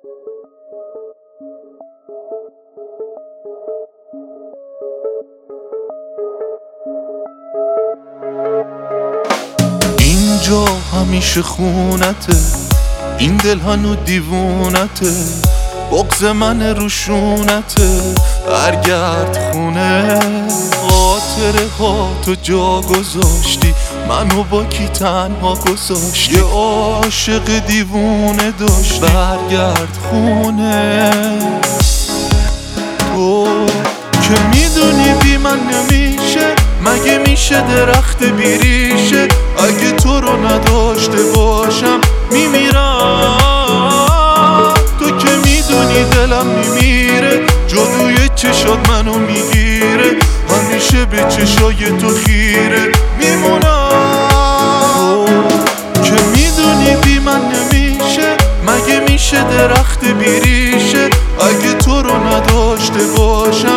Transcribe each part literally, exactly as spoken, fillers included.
اینجا همیشه خونته، این دل هنو دیوونته، بغض من روشونته، برگرد خونه. خاطره ها تو جا گذاشتی، منو با کی تنها گذاشتی، یه عاشق دیوونه داشتی، برگرد خونه. تو که میدونی بی من نمیشه، مگه میشه درخت بیریشه، اگه تو رو نداشته باشم میمیرم. تو که میدونی دلم میمیره، جادوی چشات منو میگیره، همیشه به چشای تو خیره میمونم. تو که میدونی بی من نمیشه، مگه میشه درخت بیریشه، اگه تو رو نداشته باشم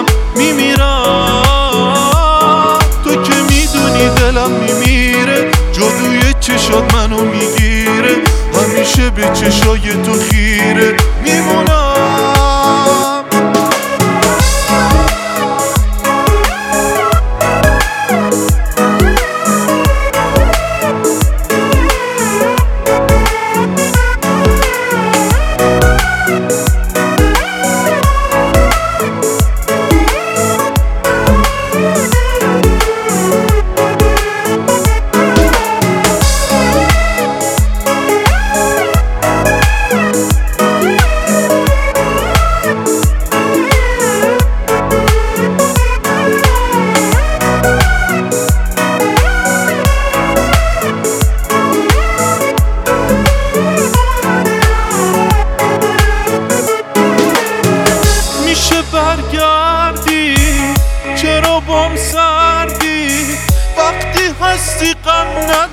میمیرم. تو که میدونی دلم میمیره، جادوی چشات منو میگیره، همیشه به چشای تو خیره میمونم. برگردی چرا بام سردی، وقتی هستی غم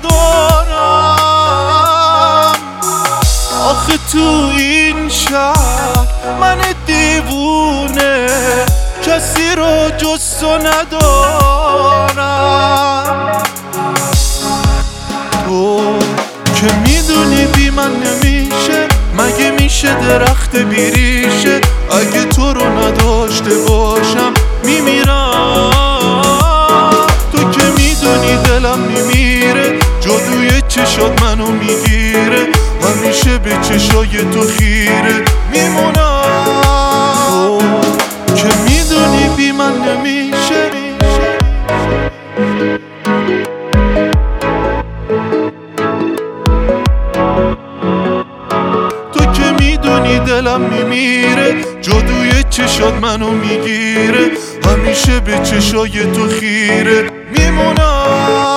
ندارم. آخه تو این شهر من دیوونه، کسی رو جز تو ندارم. تو که میدونی بی من نمیشه، مگه میشه درخت بیریشه، اگه تو رو نداشته باشم میمیرم. تو که میدونی دلم میمیره، جادوی چشات منو میگیره، همیشه به چشای تو خیره میمونم. تو که میدونی بی من نمیشه، میدونی دلم میمیره، جادوی چشات منو میگیره، همیشه به چشای تو خیره میمونم.